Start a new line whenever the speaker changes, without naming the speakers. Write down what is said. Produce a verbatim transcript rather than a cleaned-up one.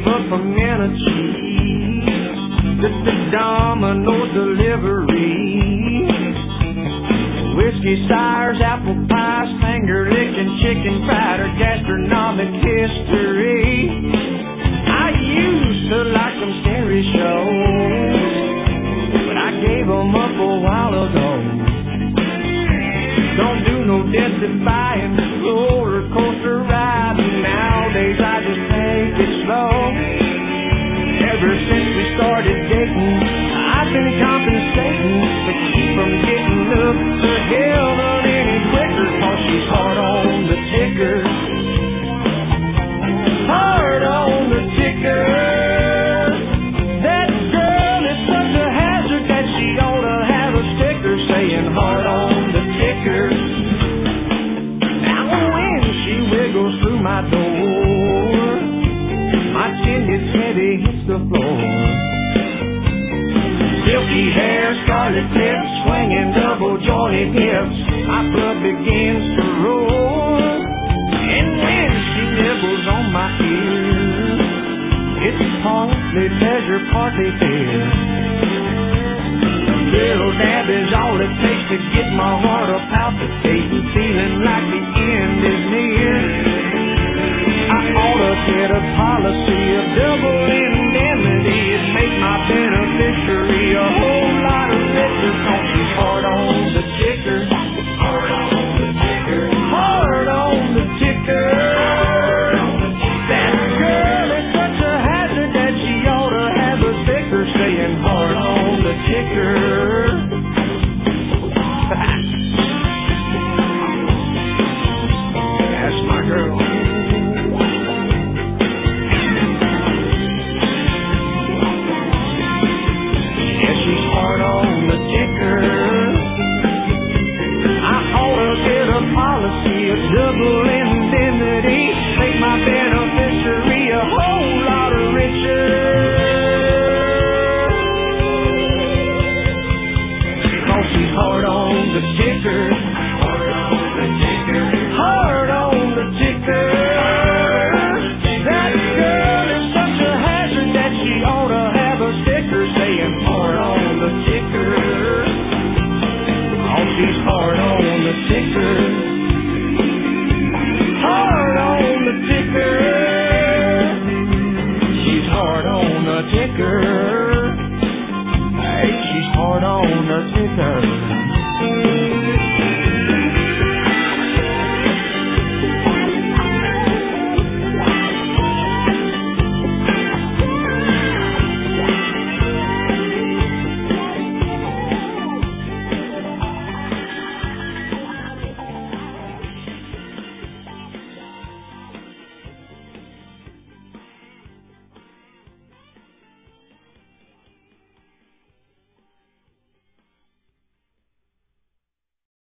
gave up a minute cheese. Just the domino delivery. Whiskey sours, apple pies, finger licking, chicken fried, or gastronomic history. I used to like them scary shows, but I gave them up a while ago. Don't do no death-defying roller coaster riding. Nowadays I just take it slow. Ever since we started dating, I've been compensating to keep from getting up to heaven any quicker, 'cause she's hard on the ticker. Hard on the ticker. That girl is such a hazard that she ought to have a sticker saying hard on the ticker. Now when she wiggles through my door, my chin gets heavy, hits the floor. Silky hair, scarlet lips, swinging double jointed hips, my blood begins to roar. And when she nibbles on my ear, it's partly pleasure, partly fear. A little dab is all it takes to get my heart a palpitating, feeling like the end is near.